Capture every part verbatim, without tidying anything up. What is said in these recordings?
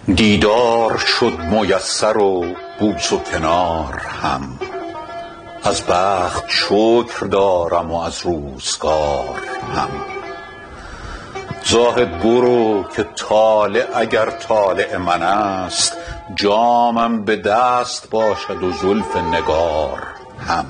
دیدار شد میسر و بوس و کنار هم، از بخت شکر دارم و از روزگار هم. زاهد برو که طالع اگر طالع من است، جامم به دست باشد و زلف نگار هم.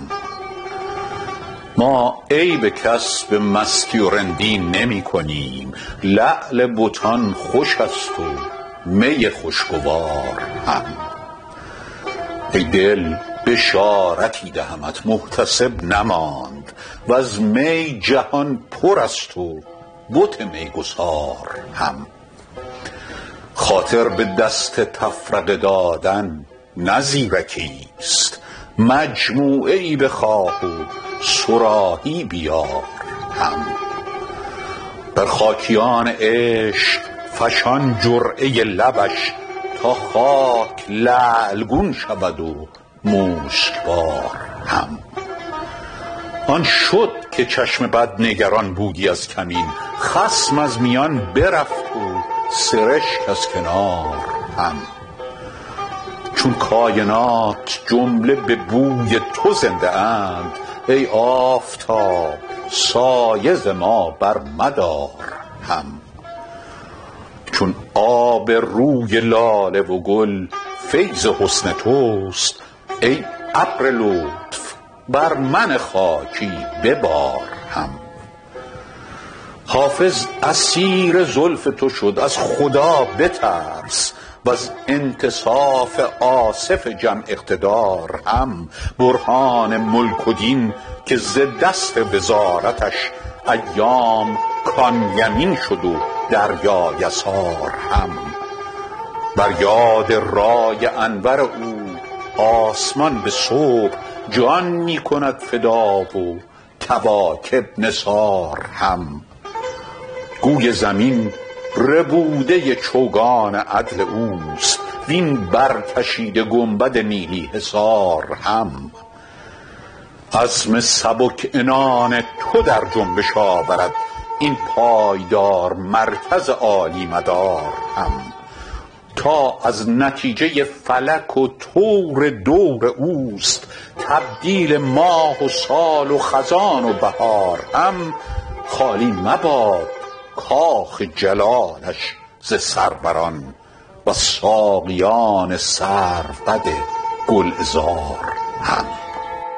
ما عیب کس به مستی و رندی نمی کنیم، لعل بتان خوش است و می خوشگوار هم. ای دل بشارتی دهمت محتسب نماند، وز می جهان پر است و بت میگسار هم. خاطر به دست تفرقه دادن نه زیرکی است، مجموعه ای بخواه و صراحی بیار هم. بر خاکیان عشق فشان جرعه لبش، تا خاک لعلگون شود و مشکبار هم. آن شد که چشم بد نگران بودی از کمین، خصم از میان برفت و سرشک از کنار هم. چون کاینات جمله به بوی تو زنده اند، ای آفتاب سایه ز ما بر مدار هم. چون آب روی لاله و گل فیض حسن توست، ای ابر لطف بر من خاکی ببار هم. حافظ اسیر زلف تو شد، از خدا بترس، وز انتصاف آصف جمع اقتدار هم. برهان ملک و دین که ز دست وزارتش، ایام کان یمین شد و دریا یسار هم. بر یاد رای انور او آسمان به صبح، جان می کند فدا و کواکب نثار هم. گوی زمین ربوده چوگان عدل اوست، وین برکشیده گنبد نیلی حصار هم. عزم سبک عنان تو در جنبش آورد، این پایدار مرکز عالی مدار هم. تا از نتیجه فلک و طور دور اوست، تبدیل ماه و سال و خزان و بهار هم. خالی مباد کاخ جلالش ز سروران، و ساقیان سروقد گلعذار هم.